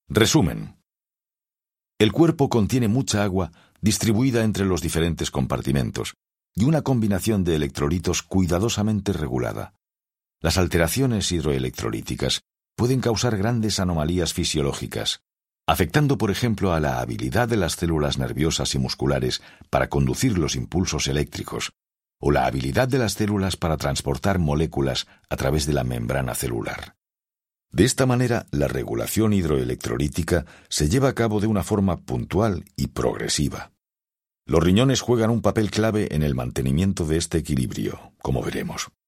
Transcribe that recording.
Resumen. El cuerpo contiene mucha agua distribuida entre los diferentes compartimentos y una combinación de electrolitos cuidadosamente regulada. Las alteraciones hidroelectrolíticas pueden causar grandes anomalías fisiológicas, afectando por ejemplo a la habilidad de las células nerviosas y musculares para conducir los impulsos eléctricos, o la habilidad de las células para transportar moléculas a través de la membrana celular. De esta manera, la regulación hidroelectrolítica se lleva a cabo de una forma puntual y progresiva. Los riñones juegan un papel clave en el mantenimiento de este equilibrio, como veremos.